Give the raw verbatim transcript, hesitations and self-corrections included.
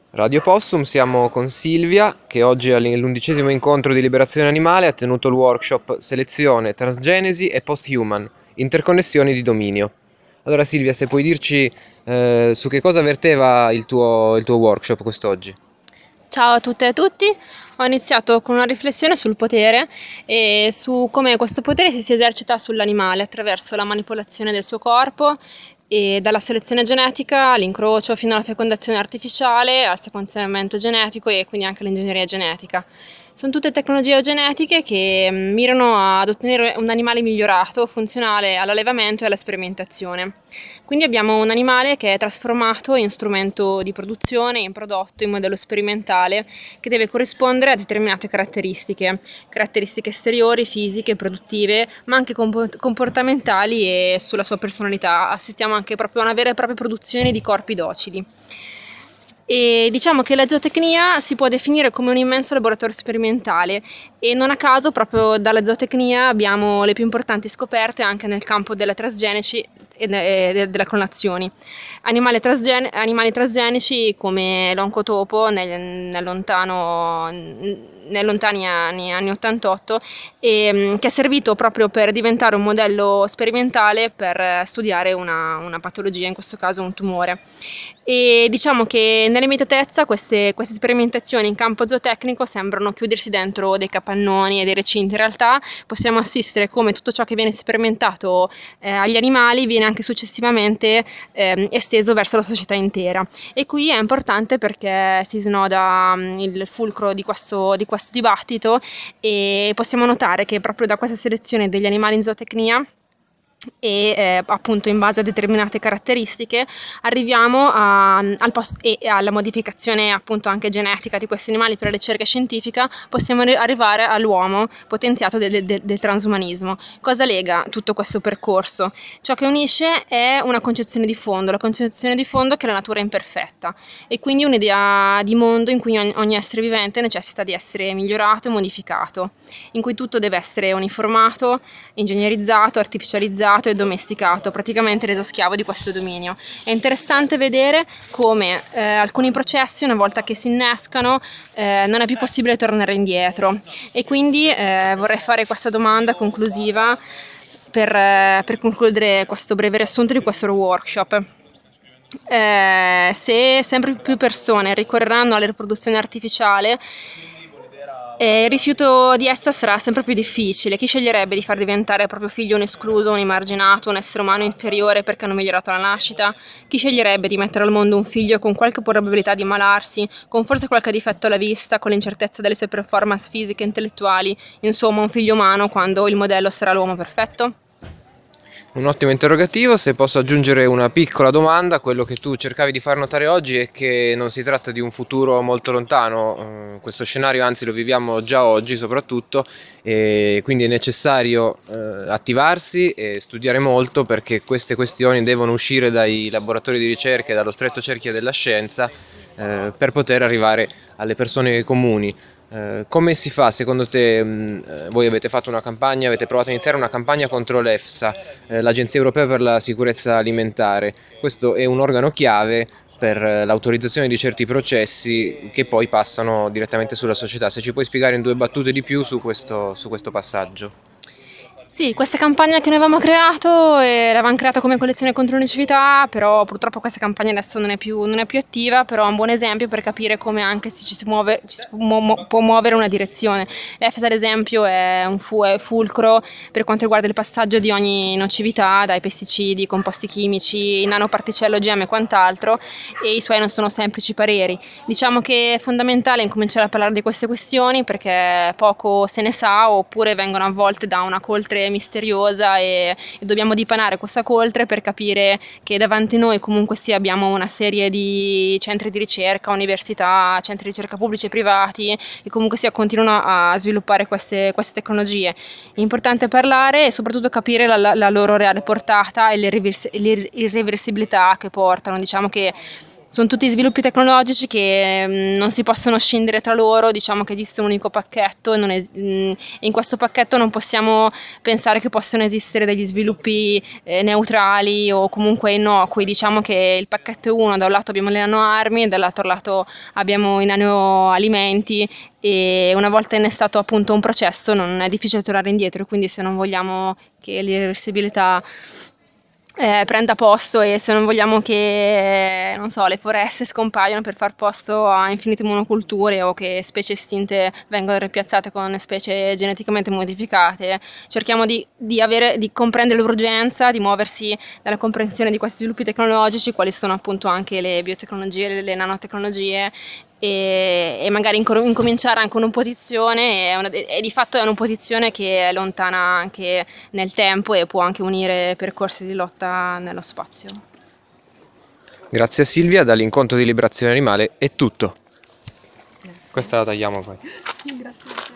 Radio Possum, siamo con Silvia che oggi all'undicesimo incontro di Liberazione Animale ha tenuto il workshop Selezione, Transgenesi e Posthuman, interconnessioni di dominio. Allora Silvia, se puoi dirci eh, su che cosa verteva il tuo, il tuo workshop quest'oggi? Ciao a tutte e a tutti, ho iniziato con una riflessione sul potere e su come questo potere si, si esercita sull'animale attraverso la manipolazione del suo corpo e dalla selezione genetica all'incrocio fino alla fecondazione artificiale, al sequenziamento genetico e quindi anche all'ingegneria genetica. Sono tutte tecnologie eugenetiche che mirano ad ottenere un animale migliorato, funzionale all'allevamento e alla sperimentazione. Quindi abbiamo un animale che è trasformato in strumento di produzione, in prodotto, in modello sperimentale, che deve corrispondere a determinate caratteristiche, caratteristiche esteriori, fisiche, produttive, ma anche comportamentali e sulla sua personalità. Assistiamo anche proprio a una vera e propria produzione di corpi docili. E diciamo che la zootecnia si può definire come un immenso laboratorio sperimentale e non a caso proprio dalla zootecnia abbiamo le più importanti scoperte anche nel campo della transgenici e delle clonazioni. Animali, transgen- animali transgenici come l'oncotopo nel, nel lontano, nei lontani anni, anni ottantotto, e, che è servito proprio per diventare un modello sperimentale per studiare una, una patologia, in questo caso un tumore. E diciamo che nell'immediatezza queste, queste sperimentazioni in campo zootecnico sembrano chiudersi dentro dei capannoni e dei recinti. In realtà possiamo assistere come tutto ciò che viene sperimentato eh, agli animali viene anche successivamente eh, esteso verso la società intera. E qui è importante perché si snoda um, il fulcro di questo, di questo dibattito e possiamo notare che proprio da questa selezione degli animali in zootecnia e eh, appunto in base a determinate caratteristiche arriviamo a, al post- e alla modificazione appunto anche genetica di questi animali per la ricerca scientifica, possiamo ri- arrivare all'uomo potenziato del, del, del transumanismo. Cosa lega tutto questo percorso? Ciò che unisce è una concezione di fondo, la concezione di fondo che la natura è imperfetta e quindi un'idea di mondo in cui ogni, ogni essere vivente necessita di essere migliorato e modificato, in cui tutto deve essere uniformato, ingegnerizzato, artificializzato e domesticato, praticamente reso schiavo di questo dominio. È interessante vedere come eh, alcuni processi, una volta che si innescano, eh, non è più possibile tornare indietro. E quindi eh, vorrei fare questa domanda conclusiva per, eh, per concludere questo breve riassunto di questo workshop. Eh, se sempre più persone ricorreranno alla riproduzione artificiale, E il rifiuto di essa sarà sempre più difficile. Chi sceglierebbe di far diventare il proprio figlio un escluso, un emarginato, un essere umano inferiore perché hanno migliorato la nascita? Chi sceglierebbe di mettere al mondo un figlio con qualche probabilità di ammalarsi, con forse qualche difetto alla vista, con l'incertezza delle sue performance fisiche e intellettuali? Insomma, un figlio umano quando il modello sarà l'uomo perfetto? Un ottimo interrogativo. Se posso aggiungere una piccola domanda, quello che tu cercavi di far notare oggi è che non si tratta di un futuro molto lontano, eh, questo scenario anzi lo viviamo già oggi soprattutto, e quindi è necessario eh, attivarsi e studiare molto perché queste questioni devono uscire dai laboratori di ricerca e dallo stretto cerchio della scienza eh, per poter arrivare alle persone comuni. Eh, come si fa secondo te? Mh, voi avete fatto una campagna, avete provato a iniziare una campagna contro l'EFSA, eh, l'Agenzia Europea per la Sicurezza Alimentare. Questo è un organo chiave per l'autorizzazione di certi processi che poi passano direttamente sulla società. Se ci puoi spiegare in due battute di più su questo, su questo passaggio. Sì, questa campagna che noi avevamo creato, eh, l'avevamo creata come collezione contro l'unicività, però purtroppo questa campagna adesso non è più, non è più attiva, però è un buon esempio per capire come anche ci si, muove, ci si può, mu- può muovere una direzione. L'EFSA ad esempio è un fu- è fulcro per quanto riguarda il passaggio di ogni nocività, dai pesticidi, composti chimici, nanoparticelle, O G M e quant'altro, e i suoi non sono semplici pareri. Diciamo che è fondamentale incominciare a parlare di queste questioni perché poco se ne sa oppure vengono avvolte da una coltre misteriosa e, e dobbiamo dipanare questa coltre per capire che davanti a noi comunque sì abbiamo una serie di centri di ricerca, università, centri di ricerca pubblici e privati che comunque sia continuano a sviluppare queste, queste tecnologie. È importante parlare e soprattutto capire la, la loro reale portata e l'irreversibilità che portano. Diciamo che sono tutti sviluppi tecnologici che mh, non si possono scindere tra loro, diciamo che esiste un unico pacchetto e non es- mh, in questo pacchetto non possiamo pensare che possano esistere degli sviluppi eh, neutrali o comunque innocui, diciamo che il pacchetto è uno, da un lato abbiamo le nanoarmi e dall'altro lato abbiamo i nanoalimenti, e una volta innestato appunto un processo non è difficile tornare indietro, quindi se non vogliamo che l'irreversibilità eh, prenda posto e se non vogliamo che, non so, le foreste scompaiano per far posto a infinite monoculture o che specie estinte vengano ripiazzate con specie geneticamente modificate, cerchiamo di, di, avere, di comprendere l'urgenza, di muoversi nella comprensione di questi sviluppi tecnologici, quali sono appunto anche le biotecnologie, le, le nanotecnologie, e, e magari incom- incominciare anche un'opposizione, è una, e di fatto è un'opposizione che è lontana anche nel tempo e può anche unire percorsi di lotta nello spazio. Grazie a Silvia, dall'incontro di liberazione animale è tutto. Questa la tagliamo poi. Grazie.